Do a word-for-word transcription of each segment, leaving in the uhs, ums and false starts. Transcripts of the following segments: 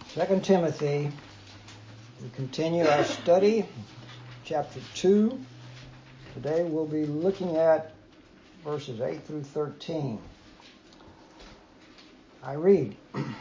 Second Timothy, we continue our study, chapter two. Today we'll be looking at verses eight through thirteen. I read,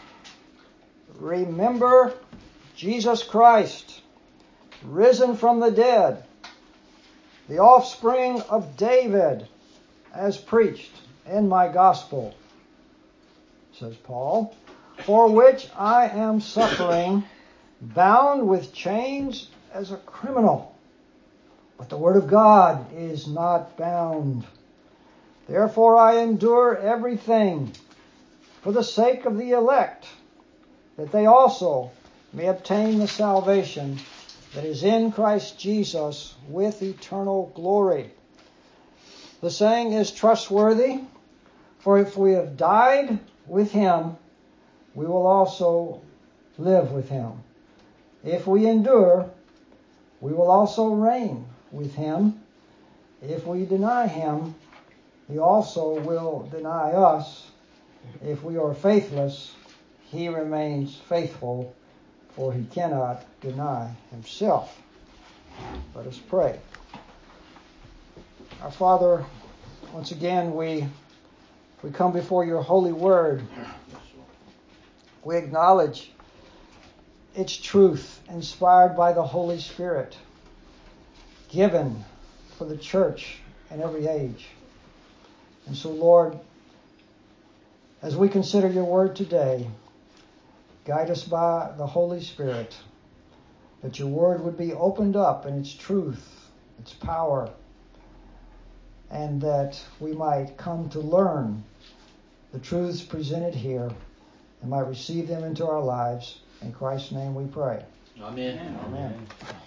"Remember Jesus Christ, risen from the dead, the offspring of David, as preached in my gospel," says Paul, "for which I am suffering, bound with chains as a criminal. But the word of God is not bound. Therefore I endure everything for the sake of the elect, that they also may obtain the salvation that is in Christ Jesus with eternal glory. The saying is trustworthy, for if we have died with him, we will also live with him. If we endure, we will also reign with him. If we deny him, he also will deny us. If we are faithless, he remains faithful, for he cannot deny himself." Let us pray. Our Father, once again we we come before your holy word. We acknowledge its truth, inspired by the Holy Spirit, given for the church in every age. And so, Lord, as we consider your word today, guide us by the Holy Spirit, that your word would be opened up in its truth, its power, and that we might come to learn the truths presented here and might receive them into our lives. In Christ's name we pray. Amen. Amen. Amen.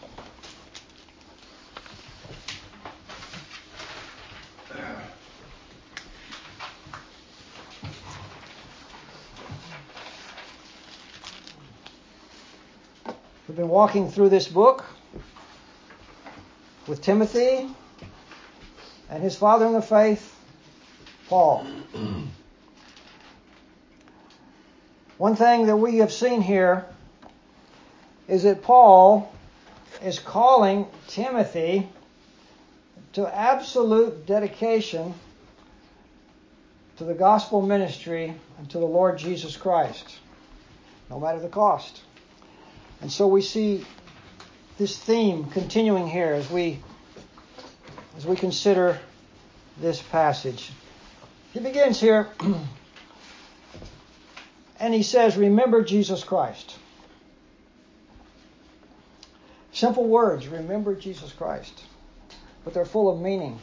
We've been walking through this book with Timothy and his father in the faith, Paul. One thing that we have seen here is that Paul is calling Timothy to absolute dedication to the gospel ministry and to the Lord Jesus Christ, no matter the cost. And so we see this theme continuing here as we as we consider this passage. He begins here and he says, "Remember Jesus Christ." Simple words, remember Jesus Christ. But they're full of meaning.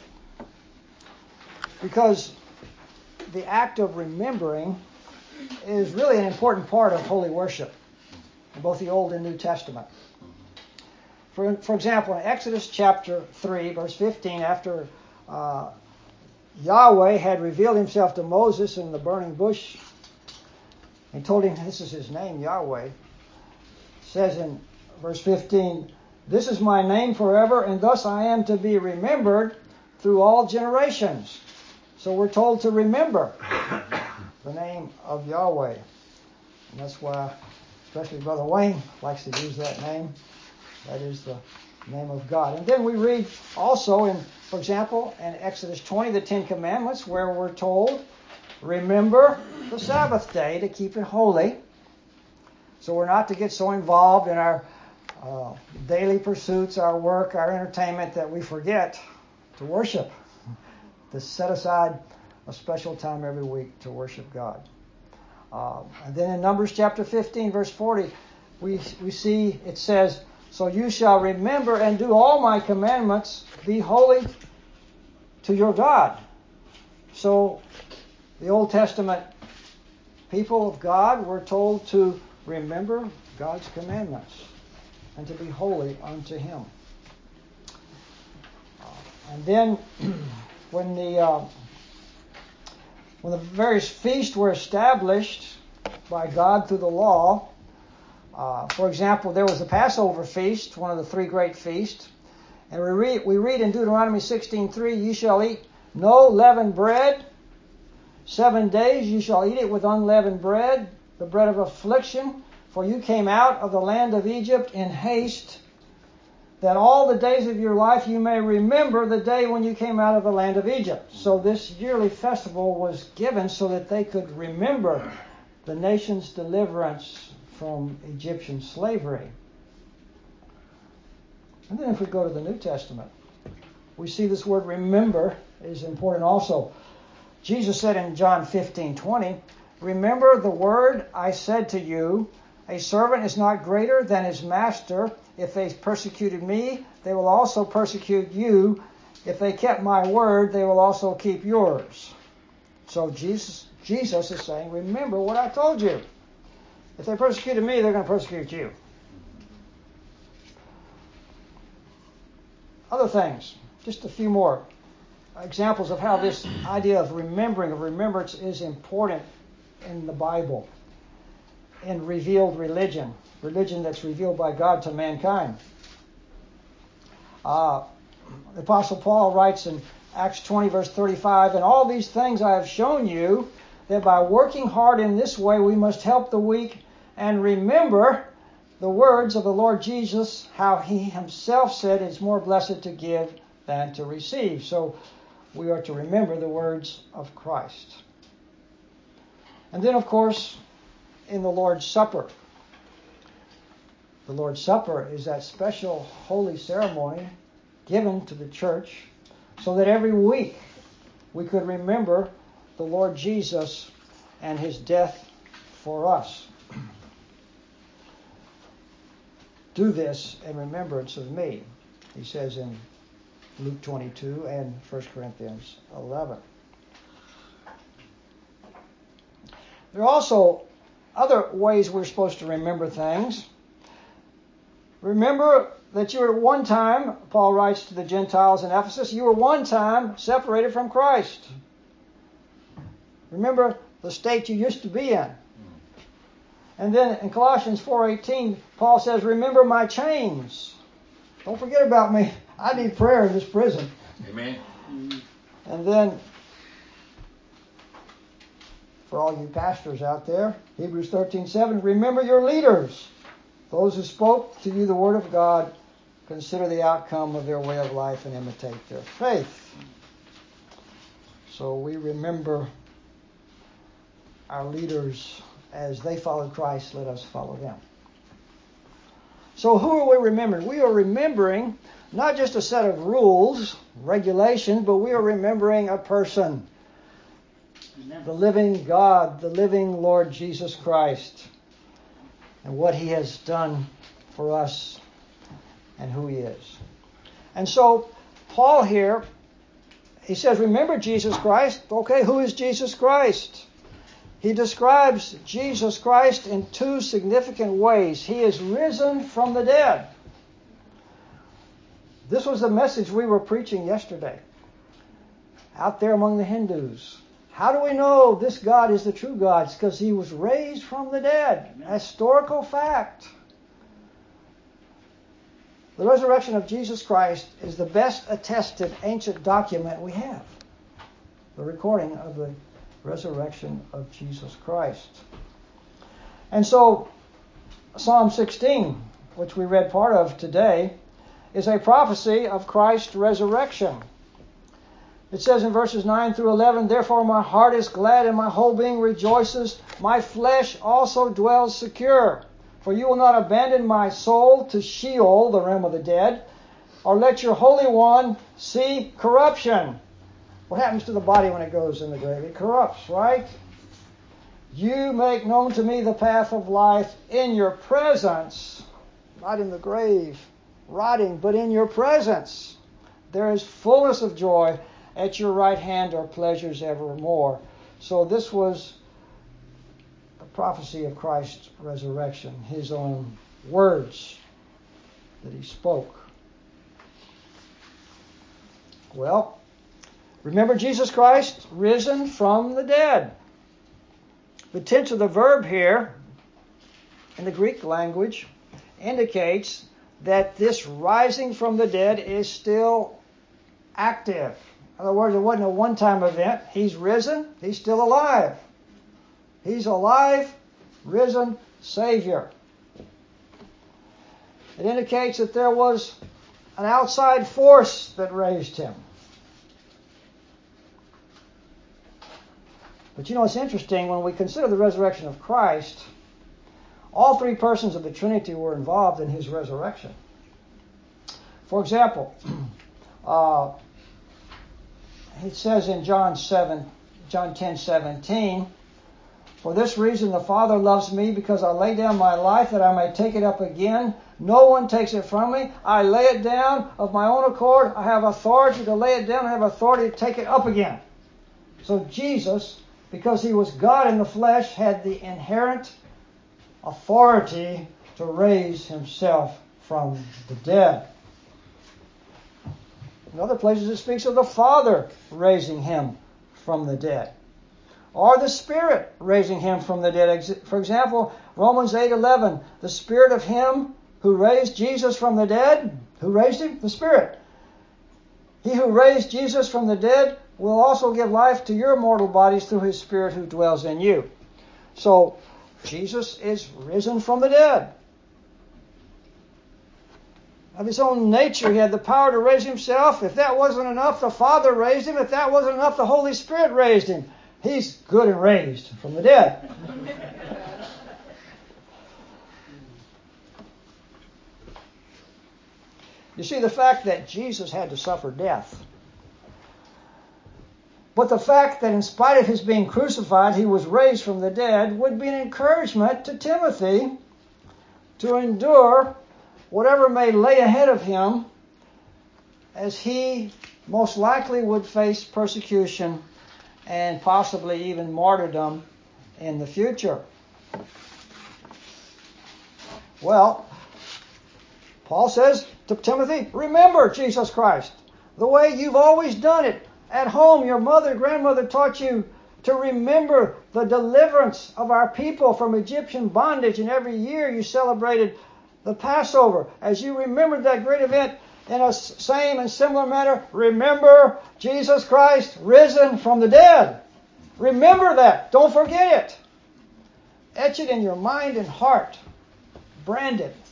Because the act of remembering is really an important part of holy worship in both the Old and New Testament. For, for example, in Exodus chapter three, verse fifteen, after uh, Yahweh had revealed himself to Moses in the burning bush, he told him this is his name, Yahweh. It says in verse fifteen, "This is my name forever, and thus I am to be remembered through all generations." So we're told to remember the name of Yahweh. And that's why, especially Brother Wayne likes to use that name. That is the name of God. And then we read also in, for example, in Exodus twenty, the Ten Commandments, where we're told, remember the Sabbath day to keep it holy. So we're not to get so involved in our uh, daily pursuits, our work, our entertainment, that we forget to worship, to set aside a special time every week to worship God. Uh, and then in Numbers chapter fifteen, verse forty, we we see it says, "So you shall remember and do all my commandments, be holy to your God." So the Old Testament people of God were told to remember God's commandments and to be holy unto him. Uh, and then when the uh, when the various feasts were established by God through the law, uh, for example, there was the Passover feast, one of the three great feasts, and we read we read in Deuteronomy sixteen three, "You shall eat no leavened bread. Seven days you shall eat it with unleavened bread, the bread of affliction, For you came out of the land of Egypt in haste, that all the days of your life you may remember the day when you came out of the land of Egypt. So this yearly festival was given so that they could remember the nation's deliverance from Egyptian slavery. And then if we go to the New Testament, we see this word remember is important also. Jesus said in John fifteen twenty, remember the word I said to you, a servant is not greater than his master. If they persecuted me, they will also persecute you. If they kept my word, they will also keep yours. So Jesus, Jesus is saying, remember what I told you. If they persecuted me, they're going to persecute you. Other things, just a few more examples of how this idea of remembering, of remembrance, is important in the Bible, in revealed religion, religion that's revealed by God to mankind. Uh, the Apostle Paul writes in Acts twenty, verse thirty-five, and all these things I have shown you, that by working hard in this way we must help the weak and remember the words of the Lord Jesus, how he himself said it's more blessed to give than to receive. So we are to remember the words of Christ. And then, of course, in the Lord's Supper. The Lord's Supper is that special holy ceremony given to the church so that every week we could remember the Lord Jesus and his death for us. Do this in remembrance of me, he says in Luke twenty-two and First Corinthians eleven. There are also other ways we're supposed to remember things. Remember that you were at one time, Paul writes to the Gentiles in Ephesus, you were one time separated from Christ. Remember the state you used to be in. And then in Colossians four eighteen, Paul says, remember my chains. Don't forget about me. I need prayer in this prison. Amen. And then, for all you pastors out there, Hebrews thirteen seven, remember your leaders. Those who spoke to you the word of God, consider the outcome of their way of life and imitate their faith. So we remember our leaders as they followed Christ, let us follow them. So who are we remembering? We are remembering not just a set of rules, regulations, but we are remembering a person. Amen. The living God, the living Lord Jesus Christ, and what he has done for us and who he is. And so Paul here, he says, remember Jesus Christ. Okay, who is Jesus Christ? He describes Jesus Christ in two significant ways. He is risen from the dead. This was the message we were preaching yesterday out there among the Hindus. How do we know this God is the true God? It's because he was raised from the dead. A historical fact. The resurrection of Jesus Christ is the best attested ancient document we have. The recording of the resurrection of Jesus Christ. And so Psalm sixteen, which we read part of today, is a prophecy of Christ's resurrection. It says in verses nine through eleven, therefore my heart is glad and my whole being rejoices. My flesh also dwells secure. For you will not abandon my soul to Sheol, the realm of the dead, or let your Holy One see corruption. What happens to the body when it goes in the grave? It corrupts, right? You make known to me the path of life in your presence, not in the grave, rotting, but in your presence. There is fullness of joy. At your right hand are pleasures evermore. So this was a prophecy of Christ's resurrection, his own words that he spoke. Well, remember Jesus Christ, risen from the dead. The tense of the verb here in the Greek language indicates that this rising from the dead is still active. In other words, it wasn't a one-time event. He's risen. He's still alive. He's alive, risen Savior. It indicates that there was an outside force that raised him. But you know, it's interesting, when we consider the resurrection of Christ, all three persons of the Trinity were involved in his resurrection. For example, uh, it says in John seven, John ten seventeen, "For this reason the Father loves me, because I lay down my life that I may take it up again. No one takes it from me. I lay it down of my own accord. I have authority to lay it down. I have authority to take it up again." So Jesus, because he was God in the flesh, had the inherent authority to raise himself from the dead. In other places it speaks of the Father raising him from the dead, or the Spirit raising him from the dead. For example, Romans eight eleven, "The Spirit of him who raised Jesus from the dead," who raised him? The Spirit. "He who raised Jesus from the dead will also give life to your mortal bodies through his Spirit who dwells in you." So, Jesus is risen from the dead. Of his own nature, he had the power to raise himself. If that wasn't enough, the Father raised him. If that wasn't enough, the Holy Spirit raised him. He's good and raised from the dead. You see, the fact that Jesus had to suffer death, but the fact that in spite of his being crucified, he was raised from the dead, would be an encouragement to Timothy to endure whatever may lay ahead of him, as he most likely would face persecution and possibly even martyrdom in the future. Well, Paul says to Timothy, remember Jesus Christ, the way you've always done it. At home, your mother, grandmother taught you to remember the deliverance of our people from Egyptian bondage, and every year you celebrated the Passover. As you remembered that great event, in a same and similar manner, remember Jesus Christ risen from the dead. Remember that. Don't forget it. Etch it in your mind and heart. Brand it.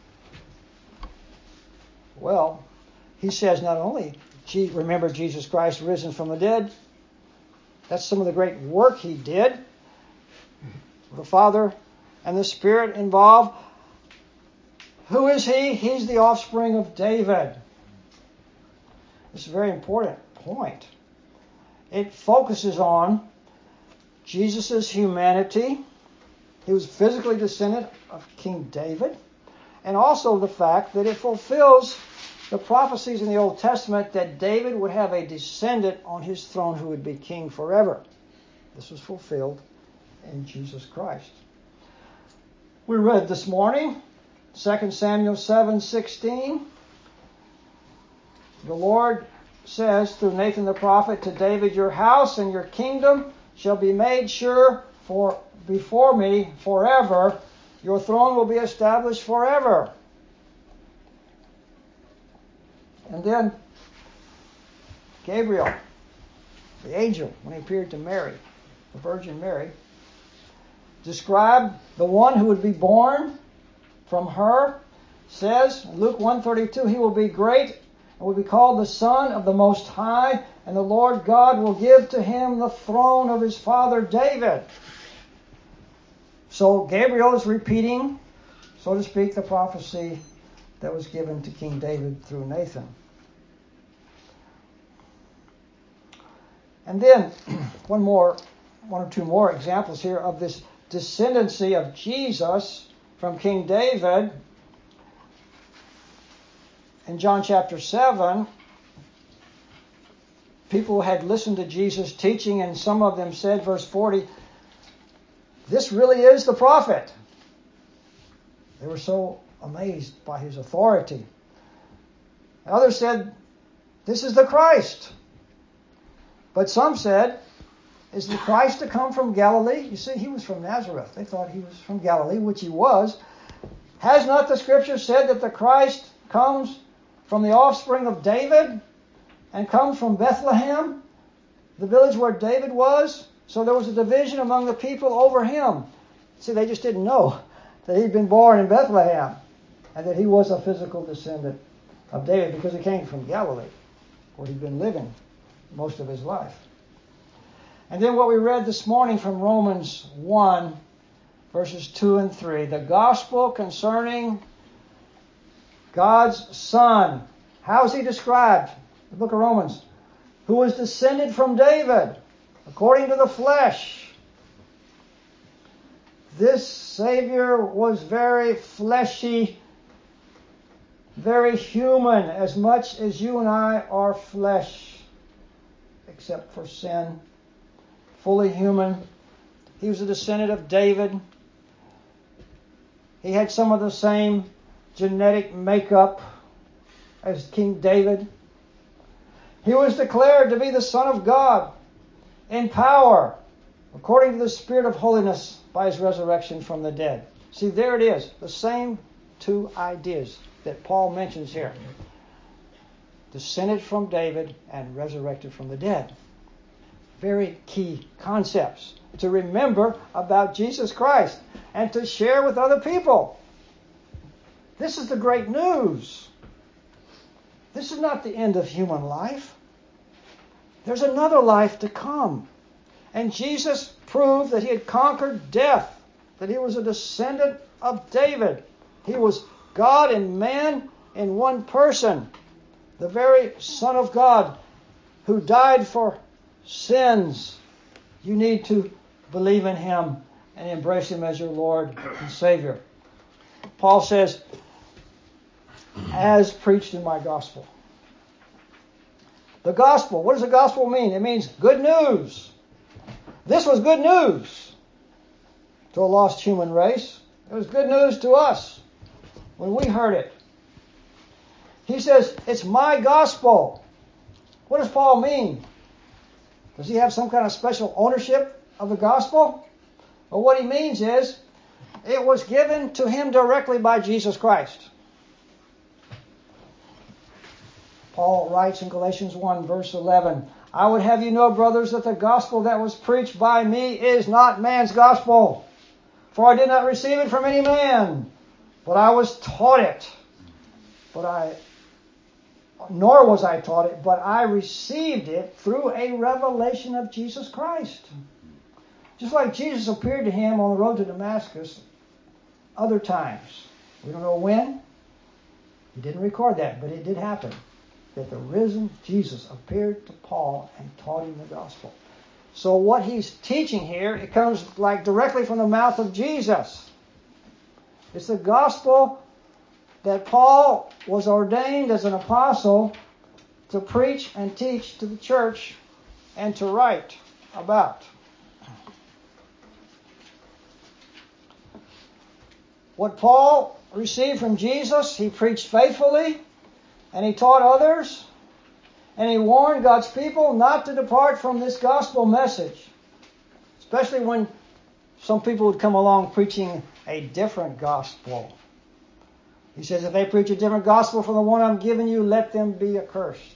Well, he says not only remember Jesus Christ risen from the dead, that's some of the great work he did. The Father and the Spirit involved. Who is he? He's the offspring of David. This is a very important point. It focuses on Jesus' humanity. He was physically descendant of King David. And also the fact that it fulfills the prophecies in the Old Testament that David would have a descendant on his throne who would be king forever. This was fulfilled in Jesus Christ. We read this morning Second Samuel seven sixteen. The Lord says through Nathan the prophet to David, your house and your kingdom shall be made sure for before me forever. Your throne will be established forever. And then Gabriel, the angel, when he appeared to Mary, the Virgin Mary, described the one who would be born from her, says in Luke one thirty-two, he will be great and will be called the Son of the Most High, and the Lord God will give to him the throne of his father David. So Gabriel is repeating, so to speak, the prophecy that was given to King David through Nathan. And then one more, one or two more examples here of this descendancy of Jesus from King David. In John chapter seven, people had listened to Jesus' teaching, and some of them said, verse forty, this really is the prophet. They were so amazed by his authority. Others said, this is the Christ. But some said, is the Christ to come from Galilee? You see, he was from Nazareth. They thought he was from Galilee, which he was. Has not the Scripture said that the Christ comes from the offspring of David and comes from Bethlehem, the village where David was? So there was a division among the people over him. See, they just didn't know that he'd been born in Bethlehem. and that he was a physical descendant of David because he came from Galilee, where he'd been living most of his life. And then what we read this morning from Romans one, verses two and three, the gospel concerning God's Son. How is he described? The book of Romans. Who was descended from David, according to the flesh. This Savior was very fleshy, very human, as much as you and I are flesh, except for sin. Fully human. He was a descendant of David. He had some of the same genetic makeup as King David. He was declared to be the Son of God in power, according to the Spirit of holiness, by his resurrection from the dead. See, there it is. The same two ideas that Paul mentions here. Descended from David and resurrected from the dead. Very key concepts to remember about Jesus Christ and to share with other people. This is the great news. This is not the end of human life. There's another life to come. And Jesus proved that he had conquered death, that he was a descendant of David. He was God and man in one person, the very Son of God who died for sins. You need to believe in him and embrace him as your Lord and Savior. Paul says, as preached in my gospel. The gospel, what does the gospel mean? It means good news. This was good news to a lost human race. It was good news to us when we heard it. He says, it's my gospel. What does Paul mean? Does he have some kind of special ownership of the gospel? Well, what he means is, it was given to him directly by Jesus Christ. Paul writes in Galatians one, verse eleven, I would have you know, brothers, that the gospel that was preached by me is not man's gospel. For I did not receive it from any man, but I was taught it. But I, nor was I taught it, but I received it through a revelation of Jesus Christ. Just like Jesus appeared to him on the road to Damascus other times. We don't know when. He didn't record that, but it did happen. That the risen Jesus appeared to Paul and taught him the gospel. So what he's teaching here, it comes like directly from the mouth of Jesus. It's the gospel that Paul was ordained as an apostle to preach and teach to the church and to write about. What Paul received from Jesus, he preached faithfully. And he taught others, and he warned God's people not to depart from this gospel message. Especially when some people would come along preaching a different gospel. He says, if they preach a different gospel from the one I'm giving you, let them be accursed.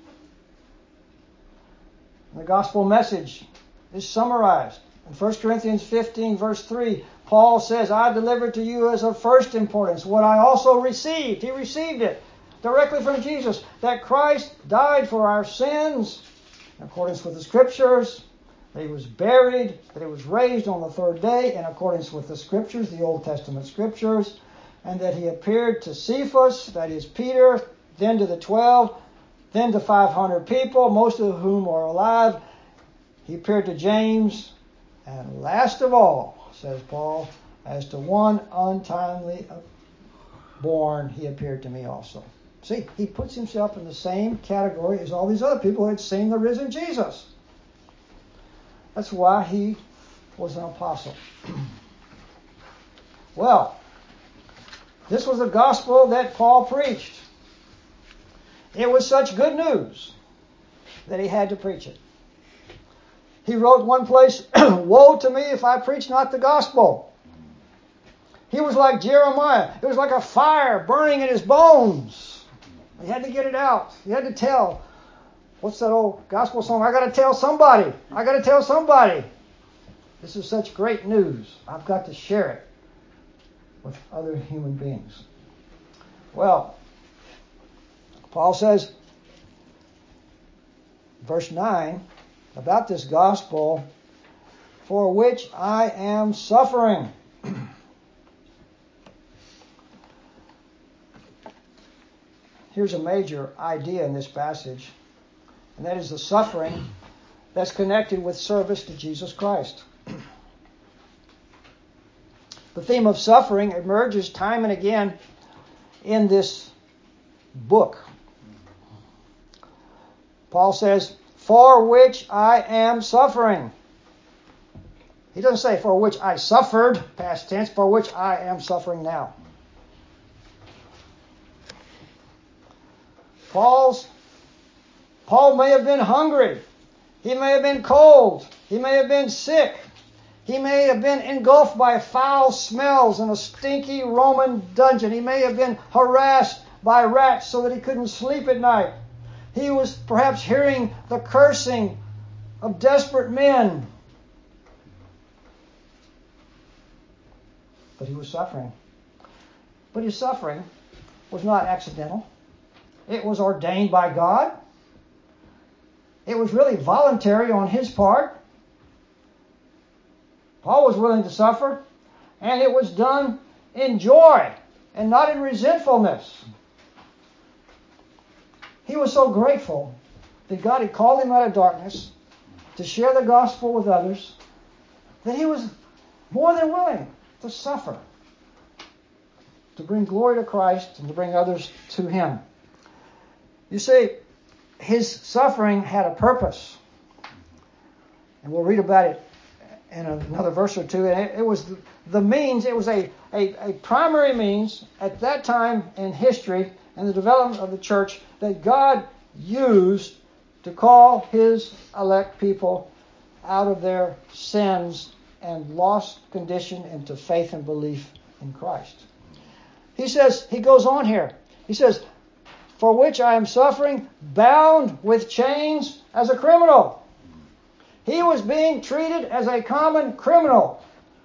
The gospel message is summarized. In First Corinthians fifteen, verse three, Paul says, I delivered to you as of first importance what I also received. He received it directly from Jesus, that Christ died for our sins in accordance with the Scriptures, that he was buried, that he was raised on the third day in accordance with the Scriptures, the Old Testament Scriptures, and that he appeared to Cephas, that is Peter, then to the twelve, then to five hundred people, most of whom are alive. He appeared to James, and last of all, says Paul, as to one untimely born, he appeared to me also. See, he puts himself in the same category as all these other people who had seen the risen Jesus. That's why he was an apostle. Well, this was the gospel that Paul preached. It was such good news that he had to preach it. He wrote one place, woe to me if I preach not the gospel. He was like Jeremiah. It was like a fire burning in his bones. He had to get it out. He had to tell. What's that old gospel song? I got to tell somebody. I got to tell somebody. This is such great news. I've got to share it with other human beings. Well, Paul says, verse nine, about this gospel for which I am suffering. Here's a major idea in this passage, and that is the suffering that's connected with service to Jesus Christ. The theme of suffering emerges time and again in this book. Paul says, for which I am suffering. He doesn't say for which I suffered, past tense, for which I am suffering now. Paul's, Paul may have been hungry. He may have been cold. He may have been sick. He may have been engulfed by foul smells in a stinky Roman dungeon. He may have been harassed by rats so that he couldn't sleep at night. He was perhaps hearing the cursing of desperate men. But he was suffering. But his suffering was not accidental. It was ordained by God. It was really voluntary on his part. Paul was willing to suffer, and it was done in joy and not in resentfulness. He was so grateful that God had called him out of darkness to share the gospel with others that he was more than willing to suffer to bring glory to Christ and to bring others to him. You see, his suffering had a purpose. And we'll read about it in another verse or two. And it, it was the means, it was a, a, a primary means at that time in history and the development of the church that God used to call his elect people out of their sins and lost condition into faith and belief in Christ. He says, he goes on here. He says, for which I am suffering, bound with chains as a criminal. He was being treated as a common criminal.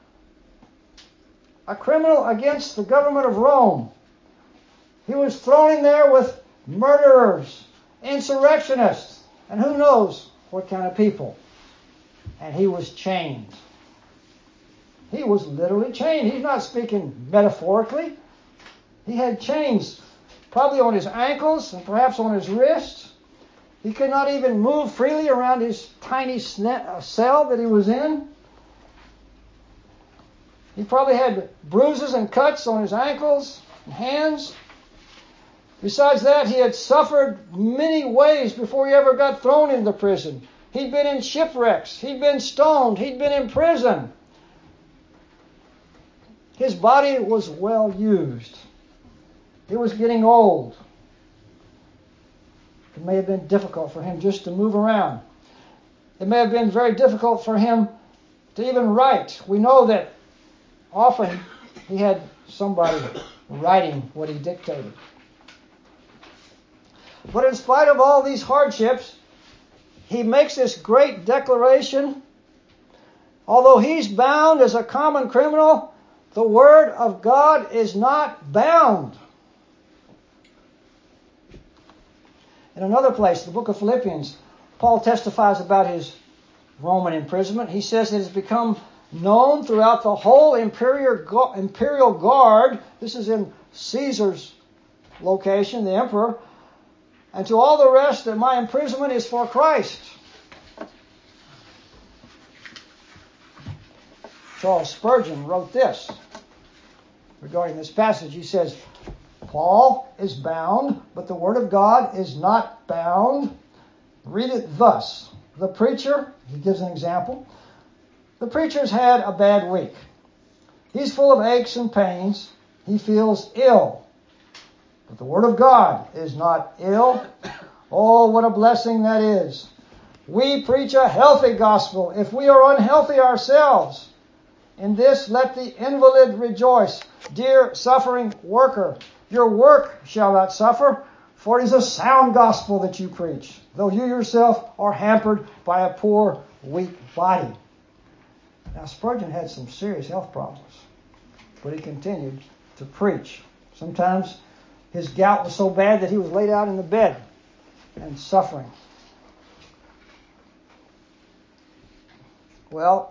A criminal against the government of Rome. He was thrown in there with murderers, insurrectionists, and who knows what kind of people. And he was chained. He was literally chained. He's not speaking metaphorically. He had chains probably on his ankles and perhaps on his wrists. He could not even move freely around his tiny cell that he was in. He probably had bruises and cuts on his ankles and hands. Besides that, he had suffered many ways before he ever got thrown into prison. He'd been in shipwrecks. He'd been stoned. He'd been in prison. His body was well used. He was getting old. It may have been difficult for him just to move around. It may have been very difficult for him to even write. We know that often he had somebody writing what he dictated. But in spite of all these hardships, he makes this great declaration. Although he's bound as a common criminal, the Word of God is not bound. In another place, the book of Philippians, Paul testifies about his Roman imprisonment. He says it has become known throughout the whole imperial guard. This is in Caesar's location, the emperor. And to all the rest that my imprisonment is for Christ. Charles Spurgeon wrote this regarding this passage. He says, Paul is bound, but the Word of God is not bound. Read it thus. The preacher, he gives an example. The preacher's had a bad week. He's full of aches and pains. He feels ill. But the Word of God is not ill. Oh, what a blessing that is. We preach a healthy gospel if we are unhealthy ourselves. In this let the invalid rejoice. Dear suffering worker, your work shall not suffer, for it is a sound gospel that you preach, though you yourself are hampered by a poor, weak body. Now, Spurgeon had some serious health problems, but he continued to preach. Sometimes his gout was so bad that he was laid out in the bed and suffering. Well,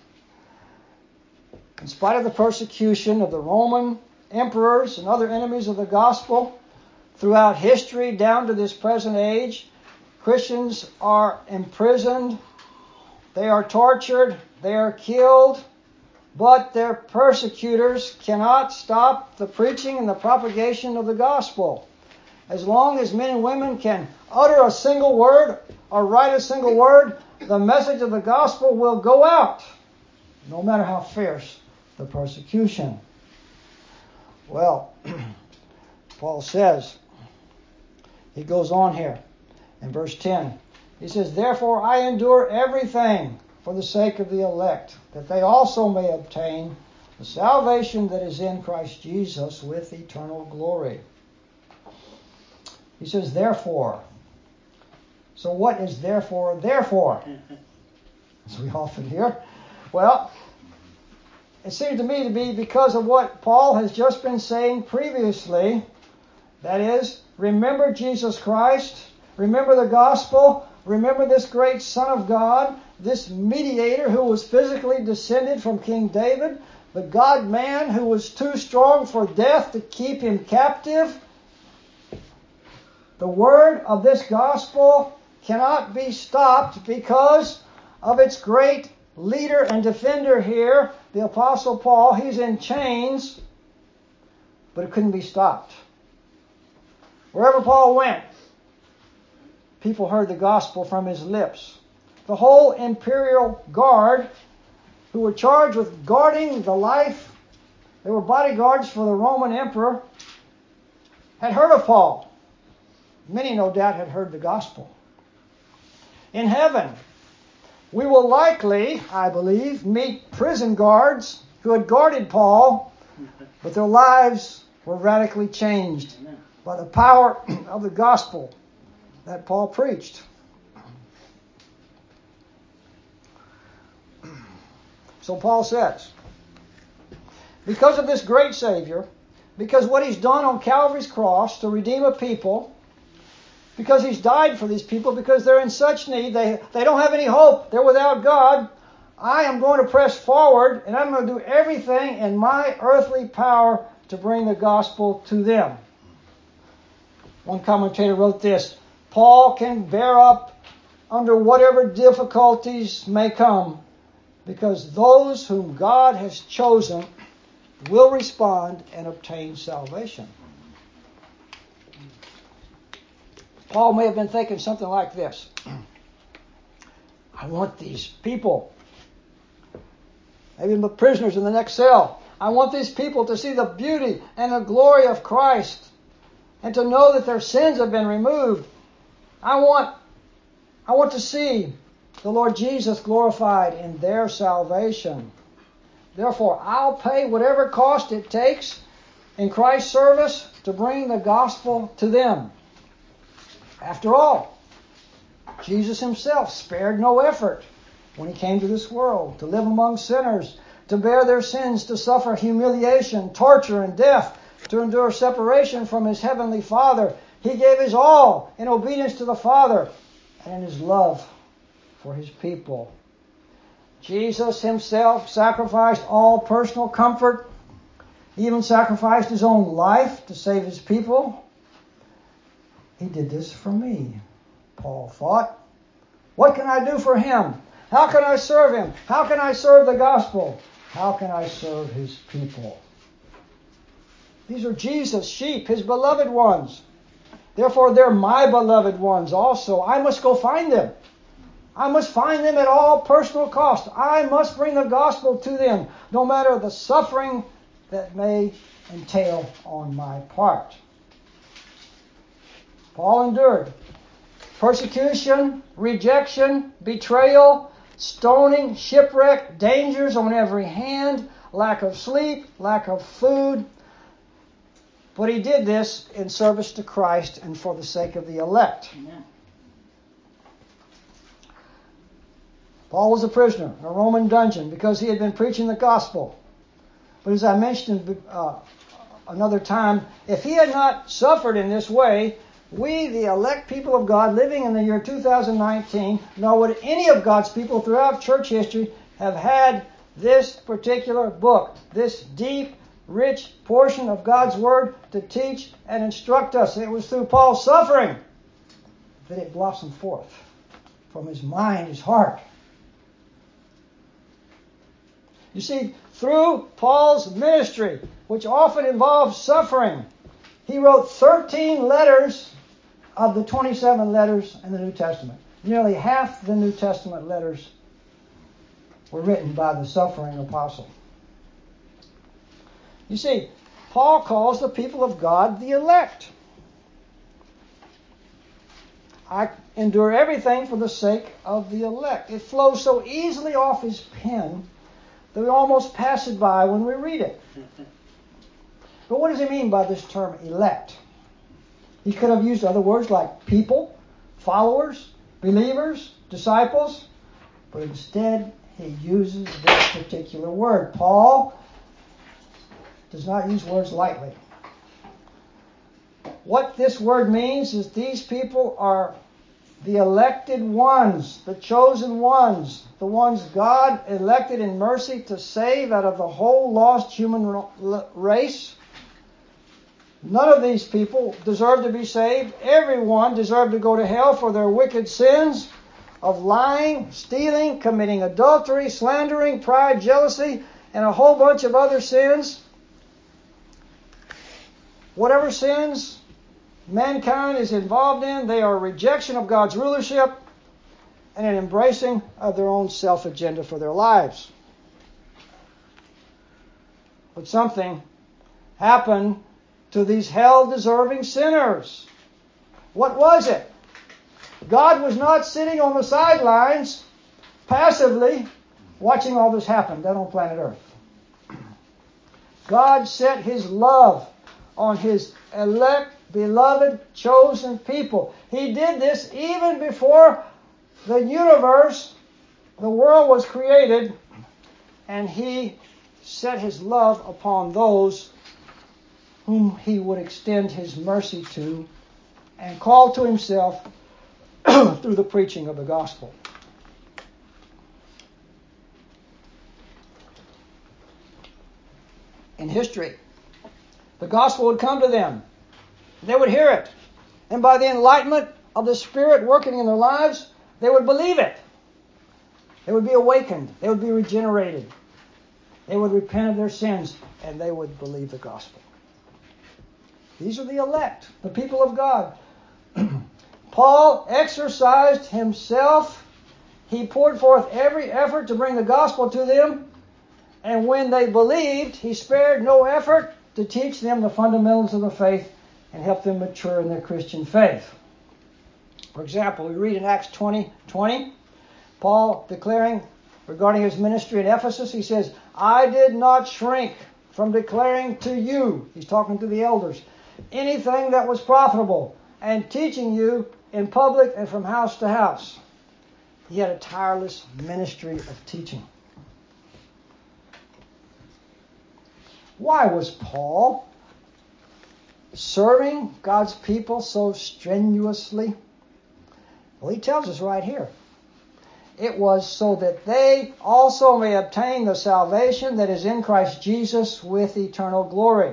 in spite of the persecution of the Roman emperors and other enemies of the gospel, throughout history down to this present age, Christians are imprisoned, they are tortured, they are killed, but their persecutors cannot stop the preaching and the propagation of the gospel. As long as men and women can utter a single word or write a single word, the message of the gospel will go out, no matter how fierce the persecution. Well, Paul says, he goes on here in verse ten. He says, "Therefore I endure everything for the sake of the elect, that they also may obtain the salvation that is in Christ Jesus with eternal glory." He says, therefore. So what is therefore, therefore? As we often hear. Well, it seems to me to be because of what Paul has just been saying previously. That is, remember Jesus Christ, remember the gospel, remember this great Son of God, this mediator who was physically descended from King David, the God-man who was too strong for death to keep him captive. The word of this gospel cannot be stopped because of its great leader and defender here, the Apostle Paul. He's in chains, but it couldn't be stopped. Wherever Paul went, people heard the gospel from his lips. The whole imperial guard, who were charged with guarding the life, they were bodyguards for the Roman emperor, had heard of Paul. Many, no doubt, had heard the gospel. In heaven, we will likely, I believe, meet prison guards who had guarded Paul, but their lives were radically changed by the power of the gospel that Paul preached. So Paul says, because of this great Savior, because what he's done on Calvary's cross to redeem a people, because he's died for these people, because they're in such need, they, they don't have any hope, they're without God, I am going to press forward and I'm going to do everything in my earthly power to bring the gospel to them. One commentator wrote this: Paul can bear up under whatever difficulties may come, because those whom God has chosen will respond and obtain salvation. Paul may have been thinking something like this: I want these people, maybe the prisoners in the next cell, I want these people to see the beauty and the glory of Christ and to know that their sins have been removed. I want, I want to see the Lord Jesus glorified in their salvation. Therefore, I'll pay whatever cost it takes in Christ's service to bring the gospel to them. After all, Jesus himself spared no effort when he came to this world to live among sinners, to bear their sins, to suffer humiliation, torture, and death, to endure separation from his heavenly Father. He gave his all in obedience to the Father and in his love for his people. Jesus himself sacrificed all personal comfort. He even sacrificed his own life to save his people. He did this for me, Paul thought. What can I do for him? How can I serve him? How can I serve the gospel? How can I serve his people? These are Jesus' sheep, his beloved ones. Therefore, they're my beloved ones also. I must go find them. I must find them at all personal cost. I must bring the gospel to them, no matter the suffering that may entail on my part. Paul endured persecution, rejection, betrayal, stoning, shipwreck, dangers on every hand, lack of sleep, lack of food. But he did this in service to Christ and for the sake of the elect. Amen. Paul was a prisoner in a Roman dungeon because he had been preaching the gospel. But as I mentioned uh, another time, if he had not suffered in this way, we, the elect people of God living in the year two thousand nineteen, nor would any of God's people throughout church history have had this particular book, this deep, rich portion of God's Word to teach and instruct us. It was through Paul's suffering that it blossomed forth from his mind, his heart. You see, through Paul's ministry, which often involves suffering, he wrote thirteen letters of the twenty-seven letters in the New Testament. Nearly half the New Testament letters were written by the suffering apostle. You see, Paul calls the people of God the elect. I endure everything for the sake of the elect. It flows so easily off his pen that we almost pass it by when we read it. But what does he mean by this term elect? He could have used other words like people, followers, believers, disciples, but instead he uses this particular word. Paul does not use words lightly. What this word means is these people are the elected ones, the chosen ones, the ones God elected in mercy to save out of the whole lost human race. None of these people deserve to be saved. Everyone deserved to go to hell for their wicked sins of lying, stealing, committing adultery, slandering, pride, jealousy, and a whole bunch of other sins. Whatever sins mankind is involved in, they are a rejection of God's rulership and an embracing of their own self-agenda for their lives. But something happened to these hell-deserving sinners. What was it? God was not sitting on the sidelines passively watching all this happen down on planet Earth. God set his love on his elect, beloved, chosen people. He did this even before the universe, the world was created, and he set his love upon those whom he would extend his mercy to and call to himself through the preaching of the gospel. In history, the gospel would come to them. They would hear it. And by the enlightenment of the Spirit working in their lives, they would believe it. They would be awakened. They would be regenerated. They would repent of their sins, and they would believe the gospel. These are the elect, the people of God. Paul exercised himself. He poured forth every effort to bring the gospel to them. And when they believed, he spared no effort to teach them the fundamentals of the faith and help them mature in their Christian faith. For example, we read in Acts twenty twenty, Paul declaring regarding his ministry in Ephesus, he says, I did not shrink from declaring to you, he's talking to the elders, anything that was profitable, and teaching you in public and from house to house. He had a tireless ministry of teaching. Why was Paul serving God's people so strenuously? Well, he tells us right here. It was so that they also may obtain the salvation that is in Christ Jesus with eternal glory.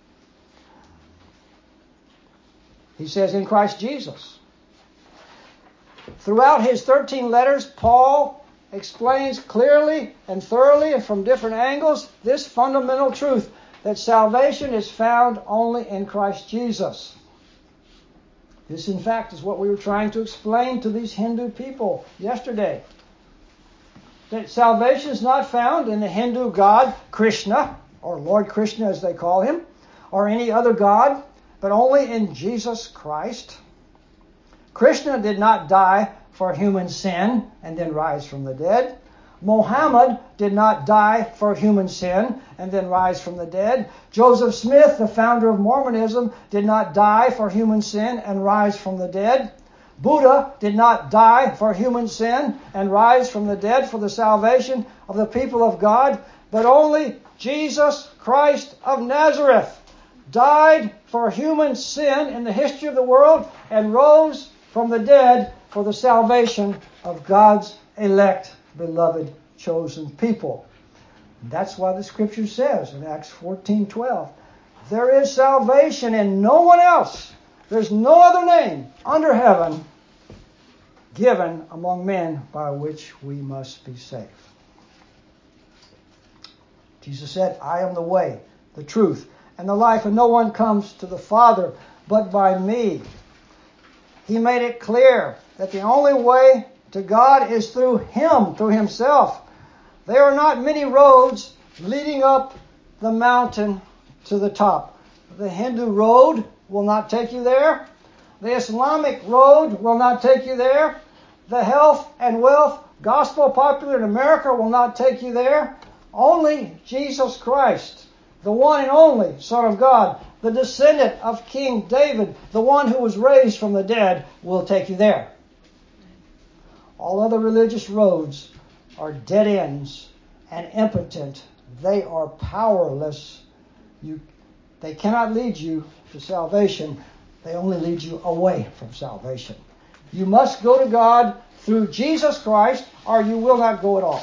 He says in Christ Jesus. Throughout his thirteen letters, Paul explains clearly and thoroughly and from different angles this fundamental truth that salvation is found only in Christ Jesus. This, in fact, is what we were trying to explain to these Hindu people yesterday. That salvation is not found in the Hindu god Krishna, or Lord Krishna as they call him, or any other god, but only in Jesus Christ. Krishna did not die for human sin and then rise from the dead. Mohammed did not die for human sin and then rise from the dead. Joseph Smith, the founder of Mormonism, did not die for human sin and rise from the dead. Buddha did not die for human sin and rise from the dead for the salvation of the people of God, but only Jesus Christ of Nazareth died for human sin in the history of the world, and rose from the dead for the salvation of God's elect, beloved, chosen people. That's why the Scripture says in Acts fourteen twelve, there is salvation in no one else. There's no other name under heaven given among men by which we must be saved. Jesus said, I am the way, the truth, and the life, and no one comes to the Father but by me. He made it clear that the only way to God is through Him, through Himself. There are not many roads leading up the mountain to the top. The Hindu road will not take you there. The Islamic road will not take you there. The health and wealth gospel popular in America will not take you there. Only Jesus Christ, the one and only Son of God, the descendant of King David, the one who was raised from the dead, will take you there. All other religious roads are dead ends and impotent. They are powerless. You, they cannot lead you to salvation. They only lead you away from salvation. You must go to God through Jesus Christ, or you will not go at all.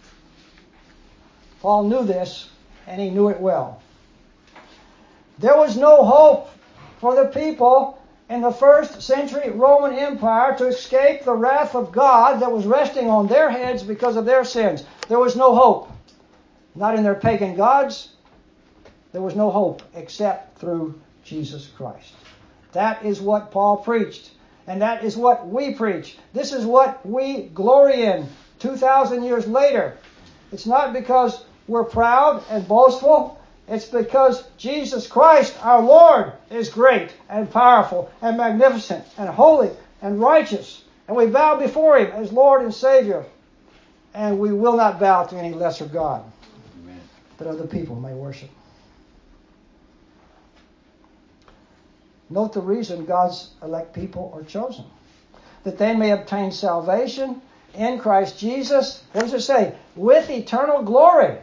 Paul knew this, and he knew it well. There was no hope for the people in the first century Roman Empire to escape the wrath of God that was resting on their heads because of their sins. There was no hope. Not in their pagan gods. There was no hope except through Jesus Christ. That is what Paul preached. And that is what we preach. This is what we glory in two thousand years later. It's not because we're proud and boastful. It's because Jesus Christ, our Lord, is great and powerful and magnificent and holy and righteous. And we bow before Him as Lord and Savior. And we will not bow to any lesser God Amen. That other people may worship. Note the reason God's elect people are chosen. That they may obtain salvation in Christ Jesus. What does it say? With eternal glory.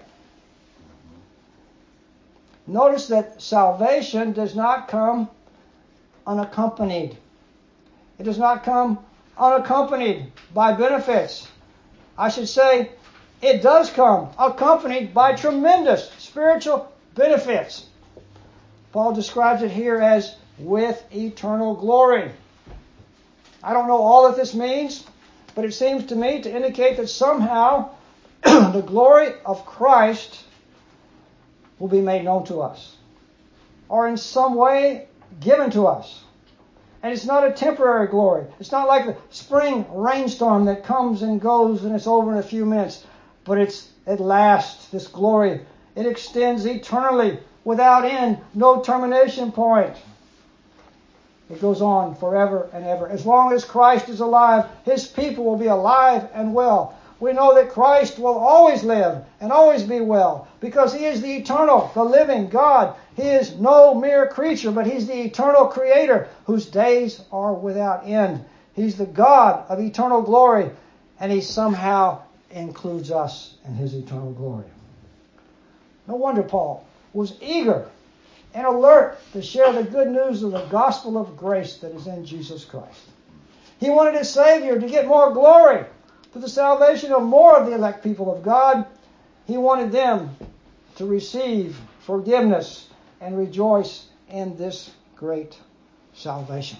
Notice that salvation does not come unaccompanied. It does not come unaccompanied by benefits. I should say, it does come accompanied by tremendous spiritual benefits. Paul describes it here as with eternal glory. I don't know all that this means, but it seems to me to indicate that somehow the glory of Christ will be made known to us, or in some way given to us. And it's not a temporary glory. It's not like the spring rainstorm that comes and goes and it's over in a few minutes, but it's it lasts, this glory. It extends eternally, without end, no termination point. It goes on forever and ever. As long as Christ is alive, His people will be alive and well. We know that Christ will always live and always be well because He is the eternal, the living God. He is no mere creature, but He's the eternal Creator whose days are without end. He's the God of eternal glory, and He somehow includes us in His eternal glory. No wonder Paul was eager and alert to share the good news of the gospel of grace that is in Jesus Christ. He wanted His Savior to get more glory to the salvation of more of the elect people of God. He wanted them to receive forgiveness and rejoice in this great salvation.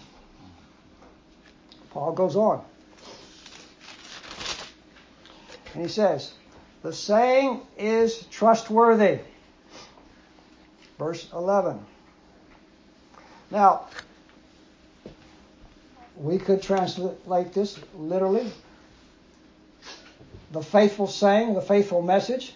Paul goes on. And he says, the saying is trustworthy. Verse eleven. Now, we could translate this literally. The faithful saying, the faithful message.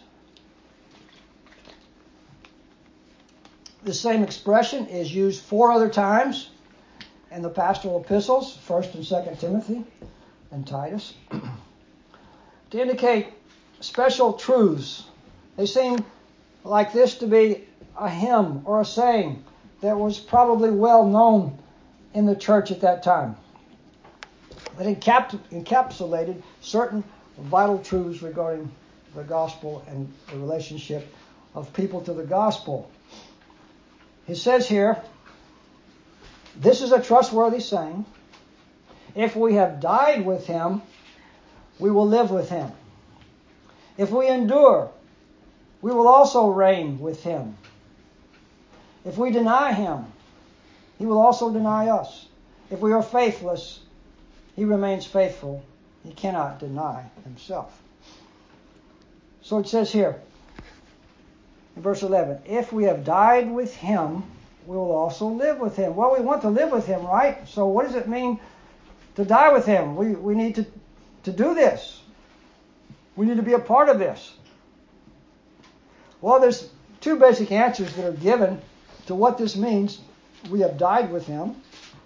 The same expression is used four other times in the pastoral epistles, First and Second Timothy and Titus, to indicate special truths. They seem like this to be a hymn or a saying that was probably well known in the church at that time. That encap- encapsulated certain vital truths regarding the gospel and the relationship of people to the gospel. He says here, this is a trustworthy saying. If we have died with him, we will live with him. If we endure, we will also reign with him. If we deny him, he will also deny us. If we are faithless, he remains faithful. He cannot deny himself. So it says here, in verse eleven, if we have died with him, we will also live with him. Well, we want to live with him, right? So what does it mean to die with him? We, we need to, to do this. We need to be a part of this. Well, there's two basic answers that are given to what this means. We have died with him.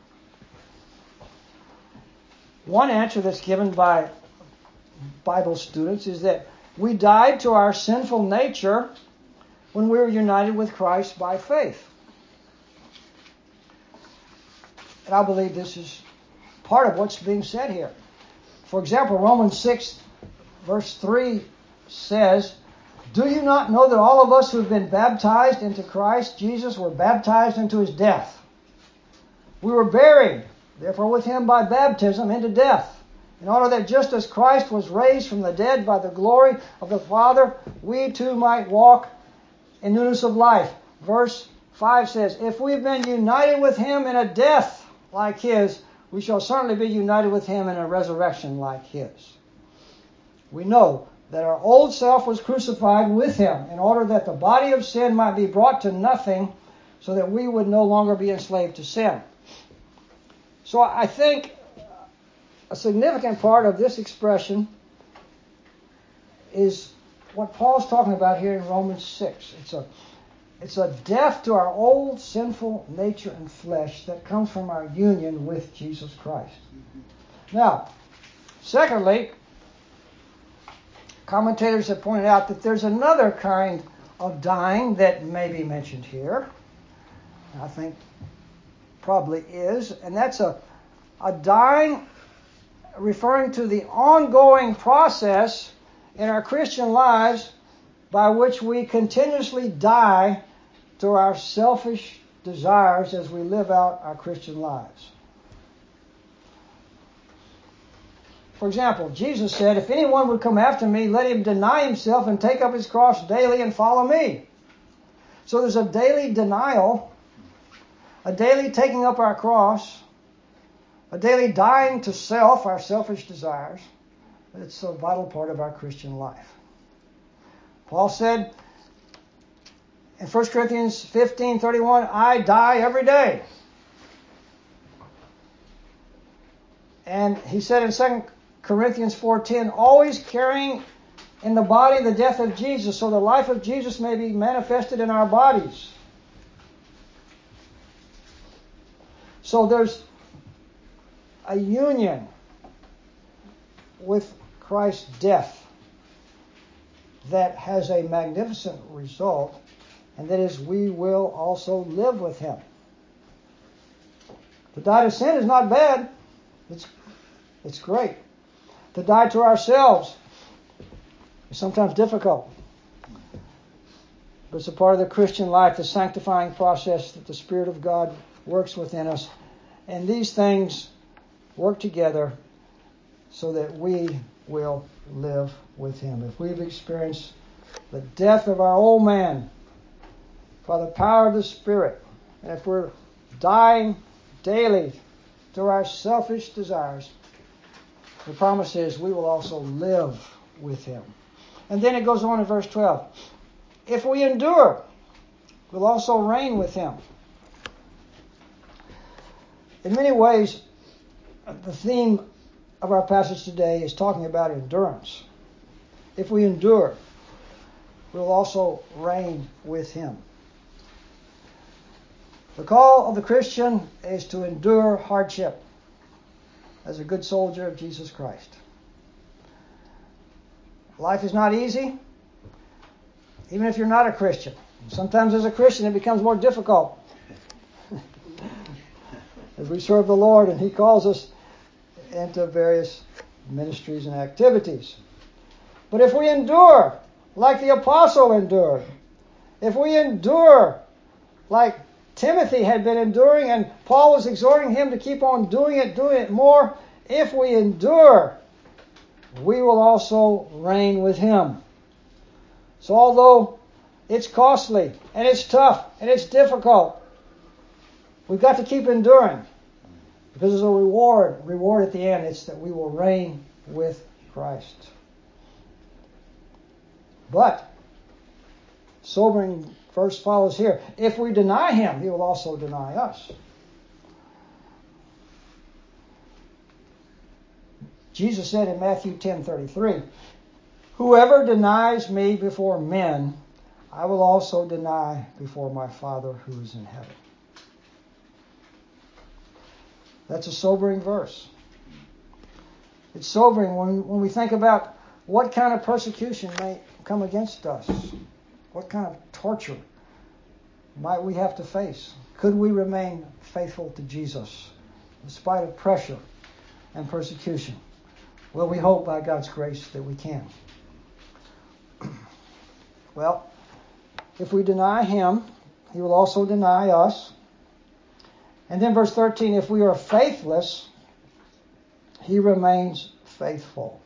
One answer that's given by Bible students is that we died to our sinful nature when we were united with Christ by faith. And I believe this is part of what's being said here. For example, Romans six, verse three says, do you not know that all of us who have been baptized into Christ Jesus were baptized into his death? We were buried, therefore, with him by baptism into death, in order that just as Christ was raised from the dead by the glory of the Father, we too might walk in newness of life. Verse five says, if we've been united with him in a death like his, we shall certainly be united with him in a resurrection like his. We know that our old self was crucified with him in order that the body of sin might be brought to nothing, so that we would no longer be enslaved to sin. So I think a significant part of this expression is what Paul's talking about here in Romans six. It's a, it's a death to our old sinful nature and flesh that comes from our union with Jesus Christ. Now, secondly, commentators have pointed out that there's another kind of dying that may be mentioned here. I think probably is, and that's a, a dying referring to the ongoing process in our Christian lives by which we continuously die to our selfish desires as we live out our Christian lives. For example, Jesus said, if anyone would come after me, let him deny himself and take up his cross daily and follow me. So there's a daily denial, a daily taking up our cross, a daily dying to self, our selfish desires. It's a vital part of our Christian life. Paul said in First Corinthians fifteen thirty-one, I die every day. And he said in Second Corinthians four ten, always carrying in the body the death of Jesus, so the life of Jesus may be manifested in our bodies. So there's a union with Christ's death that has a magnificent result, and that is we will also live with him. To die to sin is not bad. It's, it's great. To die to ourselves is sometimes difficult. But it's a part of the Christian life, the sanctifying process that the Spirit of God works within us. And these things work together so that we will live with him. If we've experienced the death of our old man by the power of the Spirit, and if we're dying daily to our selfish desires, the promise is we will also live with him. And then it goes on in verse twelve. If we endure, we'll also reign with him. In many ways, the theme of our passage today is talking about endurance. If we endure, we'll also reign with him. The call of the Christian is to endure hardship as a good soldier of Jesus Christ. Life is not easy, even if you're not a Christian. Sometimes as a Christian it becomes more difficult as we serve the Lord and he calls us into various ministries and activities. But if we endure like the apostle endured, if we endure like Timothy had been enduring, and Paul was exhorting him to keep on doing it, doing it more. If we endure, we will also reign with him. So although it's costly, and it's tough, and it's difficult, we've got to keep enduring. Because there's a reward, reward at the end. It's that we will reign with Christ. But, sobering verse follows here. If we deny him, he will also deny us. Jesus said in Matthew ten thirty-three, whoever denies me before men, I will also deny before my Father who is in heaven. That's a sobering verse. It's sobering when, when we think about what kind of persecution may come against us. What kind of torture might we have to face? Could we remain faithful to Jesus in spite of pressure and persecution? Well, we hope by God's grace that we can. Well, if we deny him, he will also deny us. And then verse thirteen, if we are faithless, he remains faithful.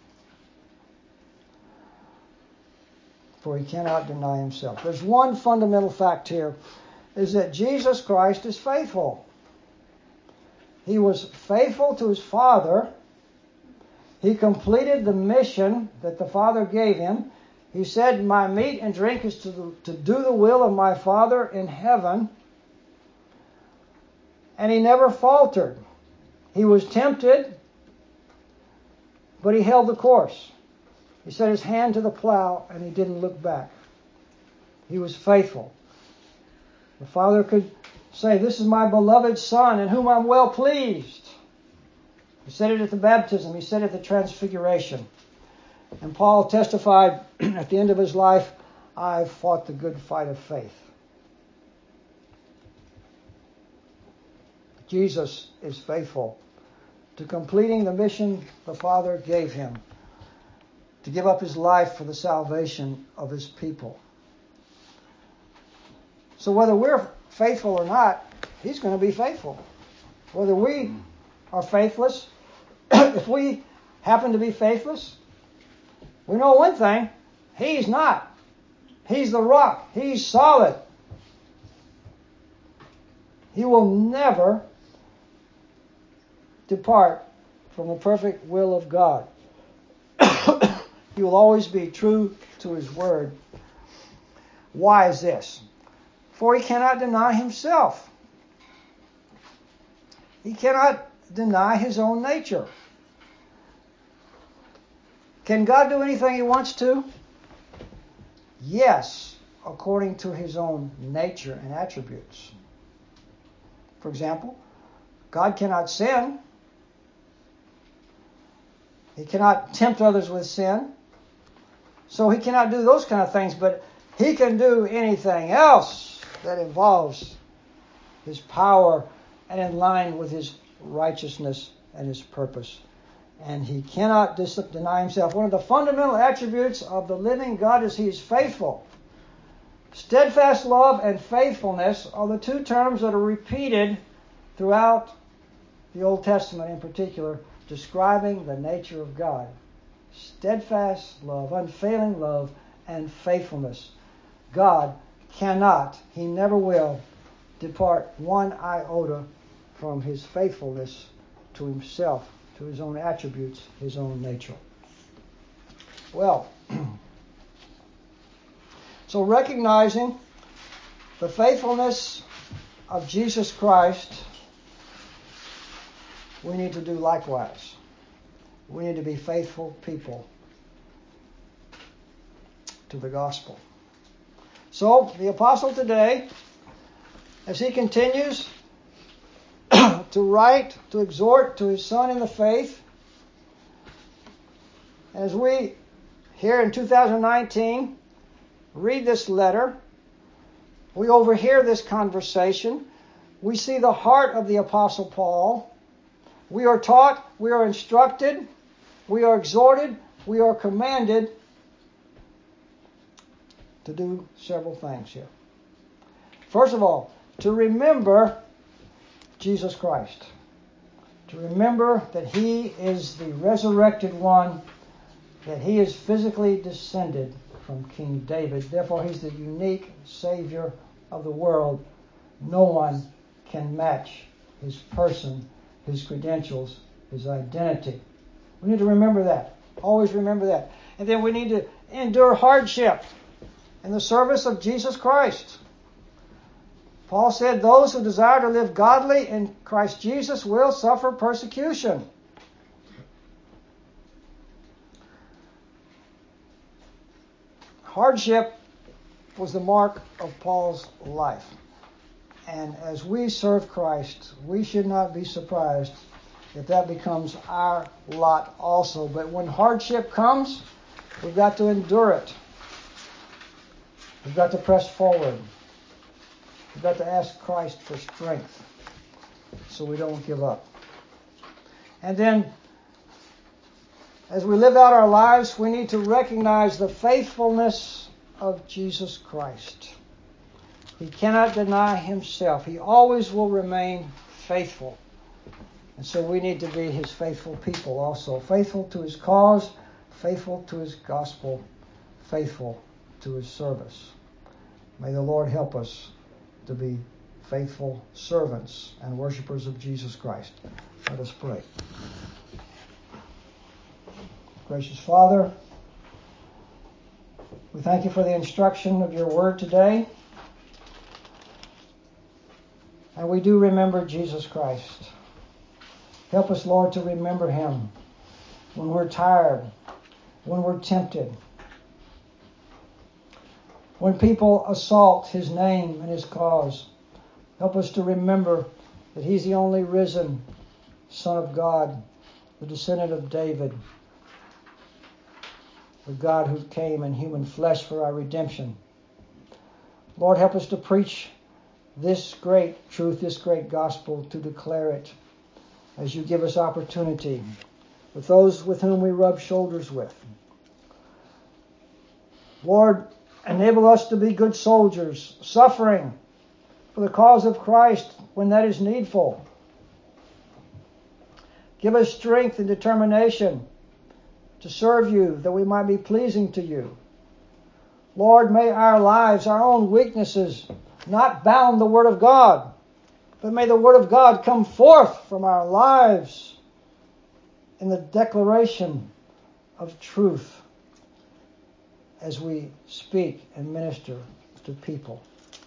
For he cannot deny himself. There's one fundamental fact here, is that Jesus Christ is faithful. He was faithful to his Father. He completed the mission that the Father gave him. He said, my meat and drink is to, to do the will of my Father in heaven. And he never faltered. He was tempted, but he held the course. He set his hand to the plow and he didn't look back. He was faithful. The Father could say, this is my beloved Son in whom I'm well pleased. He said it at the baptism. He said it at the transfiguration. And Paul testified at the end of his life, I've fought the good fight of faith. Jesus is faithful to completing the mission the Father gave him, to give up his life for the salvation of his people. So whether we're faithful or not, he's going to be faithful. Whether we are faithless, if we happen to be faithless, we know one thing, he's not. He's the rock. He's solid. He will never depart from the perfect will of God. He will always be true to his word. Why is this? For he cannot deny himself. He cannot deny his own nature. Can God do anything he wants to? Yes, according to his own nature and attributes. For example, God cannot sin. He cannot tempt others with sin. So he cannot do those kind of things, but he can do anything else that involves his power and in line with his righteousness and his purpose. And he cannot dis- deny himself. One of the fundamental attributes of the living God is he is faithful. Steadfast love and faithfulness are the two terms that are repeated throughout the Old Testament in particular, describing the nature of God. Steadfast love, unfailing love, and faithfulness. God cannot, he never will, depart one iota from his faithfulness to himself, to his own attributes, his own nature. Well, so recognizing the faithfulness of Jesus Christ, we need to do likewise. We need to be faithful people to the gospel. So, the apostle today, as he continues to write, to exhort to his son in the faith, as we here in two thousand nineteen read this letter, we overhear this conversation, we see the heart of the apostle Paul. We are taught, we are instructed, we are exhorted, we are commanded to do several things here. First of all, to remember Jesus Christ. To remember that He is the resurrected one, that He is physically descended from King David. Therefore, He's the unique Savior of the world. No one can match His person, His credentials, His identity. We need to remember that. Always remember that. And then we need to endure hardship in the service of Jesus Christ. Paul said, those who desire to live godly in Christ Jesus will suffer persecution. Hardship was the mark of Paul's life. And as we serve Christ, we should not be surprised if that becomes our lot also. But when hardship comes, we've got to endure it. We've got to press forward. We've got to ask Christ for strength so we don't give up. And then, as we live out our lives, we need to recognize the faithfulness of Jesus Christ. He cannot deny Himself. He always will remain faithful. And so we need to be His faithful people also. Faithful to His cause, faithful to His gospel, faithful to His service. May the Lord help us to be faithful servants and worshipers of Jesus Christ. Let us pray. Gracious Father, we thank You for the instruction of Your word today. And we do remember Jesus Christ. Help us, Lord, to remember Him when we're tired, when we're tempted, when people assault His name and His cause. Help us to remember that He's the only risen Son of God, the descendant of David, the God who came in human flesh for our redemption. Lord, help us to preach this great truth, this great gospel, to declare it as You give us opportunity with those with whom we rub shoulders with. Lord, enable us to be good soldiers, suffering for the cause of Christ when that is needful. Give us strength and determination to serve You, that we might be pleasing to You. Lord, may our lives, our own weaknesses, not bound the Word of God, but may the Word of God come forth from our lives in the declaration of truth as we speak and minister to people.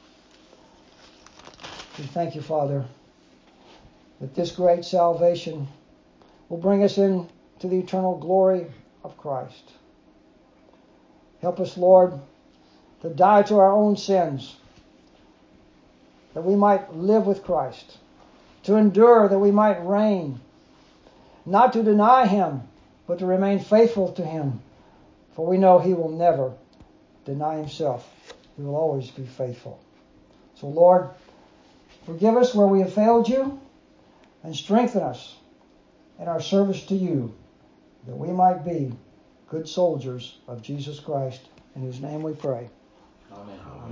We thank You, Father, that this great salvation will bring us into the eternal glory of Christ. Help us, Lord, to die to our own sins, that we might live with Christ, to endure, that we might reign, not to deny Him, but to remain faithful to Him, for we know He will never deny Himself. He will always be faithful. So, Lord, forgive us where we have failed You, and strengthen us in our service to You, that we might be good soldiers of Jesus Christ, in whose name we pray. Amen. Amen.